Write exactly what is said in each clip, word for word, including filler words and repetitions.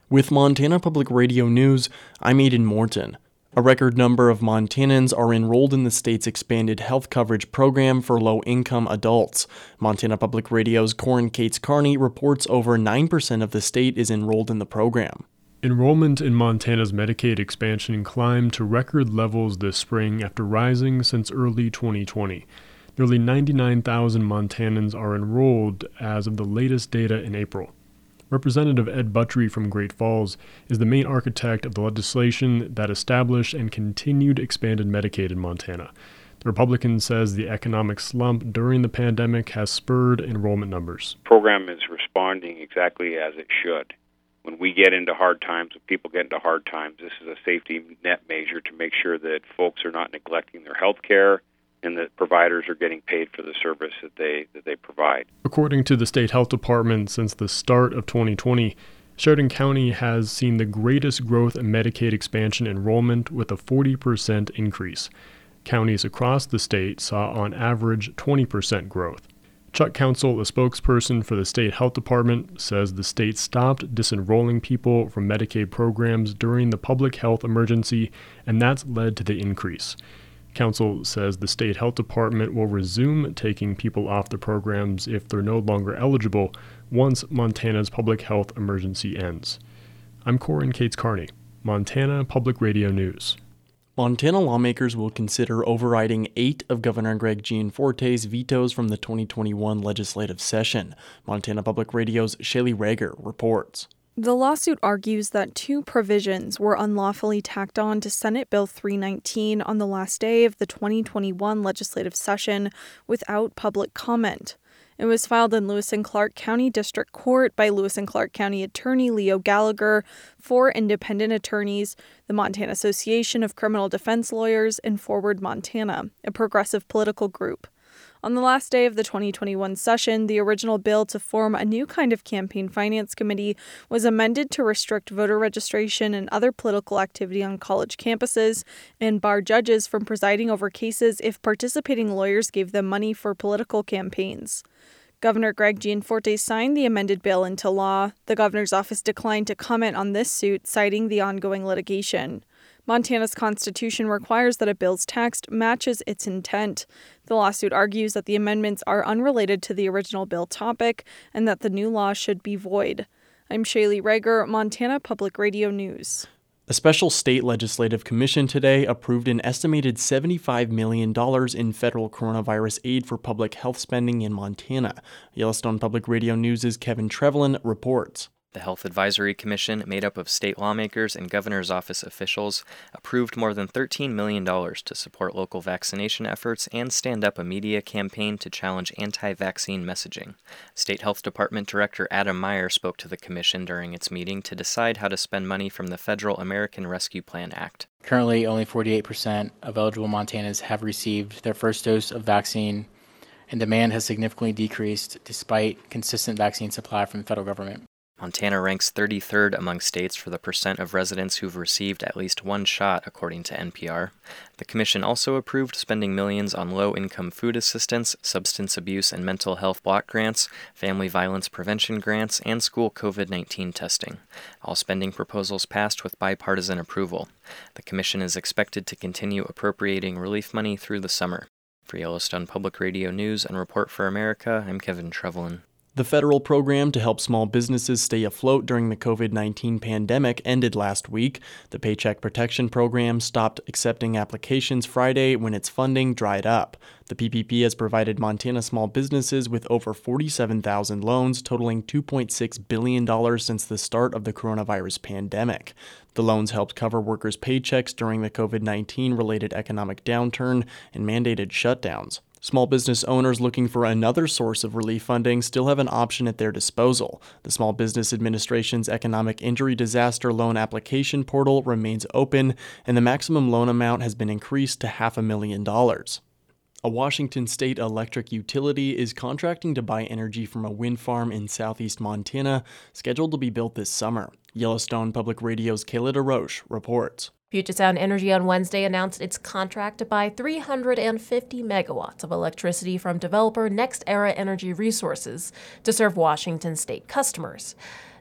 With Montana Public Radio News, I'm Aiden Morton. A record number of Montanans are enrolled in the state's expanded health coverage program for low-income adults. Montana Public Radio's Corin Cates Carney reports over nine percent of the state is enrolled in the program. Enrollment in Montana's Medicaid expansion climbed to record levels this spring after rising since early twenty twenty. Nearly ninety-nine thousand Montanans are enrolled as of the latest data in April. Representative Ed Buttrey from Great Falls is the main architect of the legislation that established and continued expanded Medicaid in Montana. The Republican says the economic slump during the pandemic has spurred enrollment numbers. The program is responding exactly as it should. When we get into hard times, when people get into hard times, this is a safety net measure to make sure that folks are not neglecting their health care and that providers are getting paid for the service that they that they provide. According to the state health department, since the start of twenty twenty, Sheridan County has seen the greatest growth in Medicaid expansion enrollment with a forty percent increase. Counties across the state saw on average twenty percent growth. Chuck Council, a spokesperson for the state health department, says the state stopped disenrolling people from Medicaid programs during the public health emergency, and that's led to the increase. Council says the state health department will resume taking people off the programs if they're no longer eligible once Montana's public health emergency ends. I'm Corin Cates Carney, Montana Public Radio News. Montana lawmakers will consider overriding eight of Governor Greg Gianforte's vetoes from the twenty twenty-one legislative session. Montana Public Radio's Shaylee Rager reports. The lawsuit argues that two provisions were unlawfully tacked on to Senate Bill three nineteen on the last day of the twenty twenty-one legislative session without public comment. It was filed in Lewis and Clark County District Court by Lewis and Clark County Attorney Leo Gallagher, four independent attorneys, the Montana Association of Criminal Defense Lawyers, and Forward Montana, a progressive political group. On the last day of the twenty twenty-one session, the original bill to form a new kind of campaign finance committee was amended to restrict voter registration and other political activity on college campuses and bar judges from presiding over cases if participating lawyers gave them money for political campaigns. Governor Greg Gianforte signed the amended bill into law. The governor's office declined to comment on this suit, citing the ongoing litigation. Montana's constitution requires that a bill's text matches its intent. The lawsuit argues that the amendments are unrelated to the original bill topic and that the new law should be void. I'm Shaylee Rager, Montana Public Radio News. A special state legislative commission today approved an estimated seventy-five million dollars in federal coronavirus aid for public health spending in Montana. Yellowstone Public Radio News' Kevin Trevelyan reports. The Health Advisory Commission, made up of state lawmakers and governor's office officials, approved more than thirteen million dollars to support local vaccination efforts and stand up a media campaign to challenge anti-vaccine messaging. State Health Department Director Adam Meyer spoke to the commission during its meeting to decide how to spend money from the Federal American Rescue Plan Act. Currently, only forty-eight percent of eligible Montanans have received their first dose of vaccine, and demand has significantly decreased despite consistent vaccine supply from the federal government. Montana ranks thirty-third among states for the percent of residents who've received at least one shot, according to N P R. The commission also approved spending millions on low-income food assistance, substance abuse and mental health block grants, family violence prevention grants, and school covid nineteen testing. All spending proposals passed with bipartisan approval. The commission is expected to continue appropriating relief money through the summer. For Yellowstone Public Radio News and Report for America, I'm Kevin Trevelyan. The federal program to help small businesses stay afloat during the covid nineteen pandemic ended last week. The Paycheck Protection Program stopped accepting applications Friday when its funding dried up. The P P P has provided Montana small businesses with over forty-seven thousand loans, totaling two point six billion dollars since the start of the coronavirus pandemic. The loans helped cover workers' paychecks during the covid nineteen related economic downturn and mandated shutdowns. Small business owners looking for another source of relief funding still have an option at their disposal. The Small Business Administration's Economic Injury Disaster Loan Application Portal remains open, and the maximum loan amount has been increased to half a million dollars. A Washington state electric utility is contracting to buy energy from a wind farm in southeast Montana, scheduled to be built this summer. Yellowstone Public Radio's Kayla DeRoche reports. Puget Sound Energy on Wednesday announced its contract to buy three hundred fifty megawatts of electricity from developer NextEra Energy Resources to serve Washington state customers.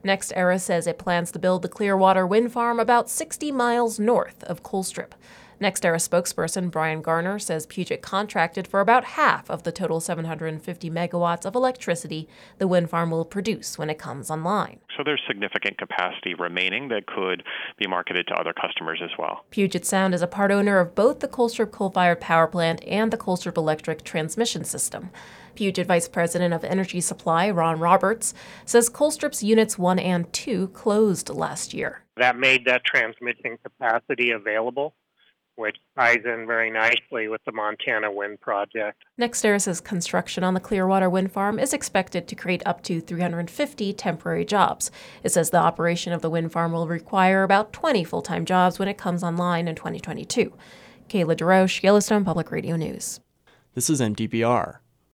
NextEra says it plans to build the Clearwater wind farm about sixty miles north of Colstrip. NextEra spokesperson Brian Garner says Puget contracted for about half of the total seven hundred fifty megawatts of electricity the wind farm will produce when it comes online. So there's significant capacity remaining that could be marketed to other customers as well. Puget Sound is a part owner of both the Colstrip coal-fired power plant and the Colstrip electric transmission system. Puget Vice President of Energy Supply Ron Roberts says Colstrip's Units one and two closed last year. That made that transmission capacity available, which ties in very nicely with the Montana Wind Project. NextEra says construction on the Clearwater wind farm is expected to create up to three hundred fifty temporary jobs. It says the operation of the wind farm will require about twenty full-time jobs when it comes online in twenty twenty-two. Kayla DeRoche, Yellowstone Public Radio News. This is N T P R.